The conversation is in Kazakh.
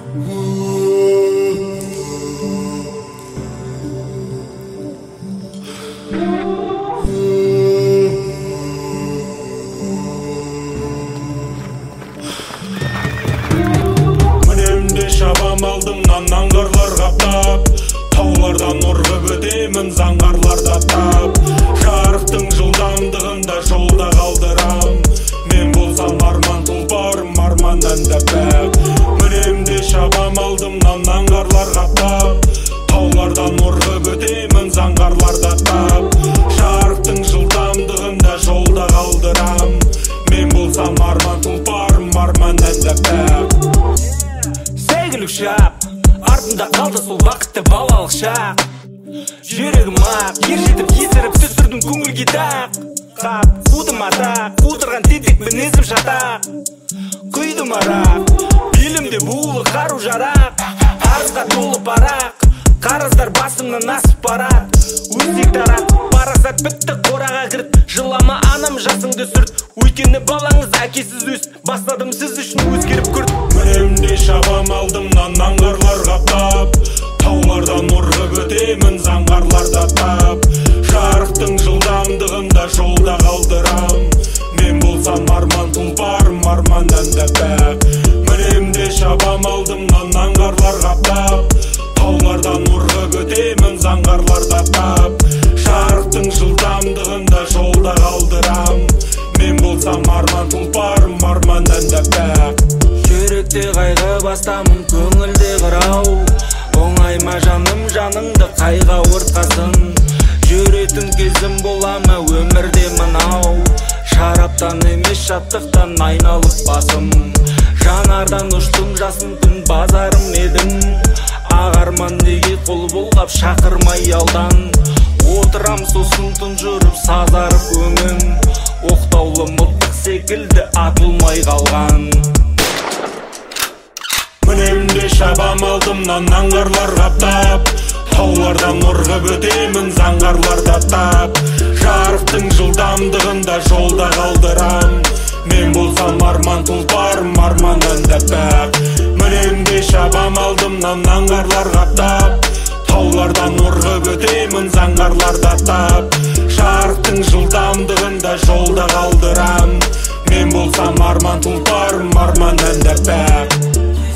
Алдымнан аңғарлар қаптап, таулардан ұрғып өтемін заңғарларда тап. Жарықтың жылдамдығында жолда қалдырам, мен болсам арман тұлпарым, арманнан да бәк. Мінемде шабам алдымнан аңғарлар қаптап, таулардан ұрғып өтемін заңғарларда тап. Жарықтың жылдамдығында жолда қалдырам, мен болсам арман тұлпарым, арманнан да бәк. Сәйгілік шап, артында қалды сол бақытты балалық шақ. Жүрегім ақ, ер жетіп есіріп түсірдің көңілге тақ. Қап, қудым атақ, қудырған тентек мінезім шатақ. Құйдым арақ, белімде булы қару жарақ. Арызға толы парақ, қарыздар басымнан асып барат. Өсек тарат, парасат бітті қораға кірт. Жылама анам жасыңды сүрт, өйткені балаңыз әкесіз өс. Бастадым сіз үшін өзгеріп күрт. Мінемде шабам алдымнан аңғарлар қаптап, таулардан ұрғып өтемін заңғарларда тап. Жарықтың жылдамдығында жолда қалдырам, мен болсам арман тұлпарым, арманнан да бәк. Мінемде шабам алдымнан аңғарлар қаптап, таулардан ұрғып өтемін заңғарларда тап. Жарықтың жылдамдығында жолда қалдырам, мен болсам арман тұлпарым, арманнан да бәк. Жүректе қайғы бастамын, көңілде қырау. Оңай ма жаным, жаныңды қайға ортқасын. Жүретін кезім бола ма өмірде мынау. Шараптан емес шаттықтан айналып басым. Жанардан ұштым жасын түн базарым едің. Ағарман неге қол болғап шақырмай алдан. Отырам сосын тұнжырып сазарып өңің. Оқтаулы мылтық секілді атылмай қалған. Мінемде шабам алдымнан аңғарлар қаптап, таулардан ұрғып өтемін заңғарларда тап. Жарықтың жылдамдығында жолда қалдырам, мен болсам арман тұлпарым, арманнан да бәк. Мінемде шабам алдымнан аңғарлар қаптап, таулардан ұрғып өтемін заңғарларда тап. Жарықтың жылдамдығында жолда қалдырам, мен болсам арман тұлпарым, арманнан да бәк.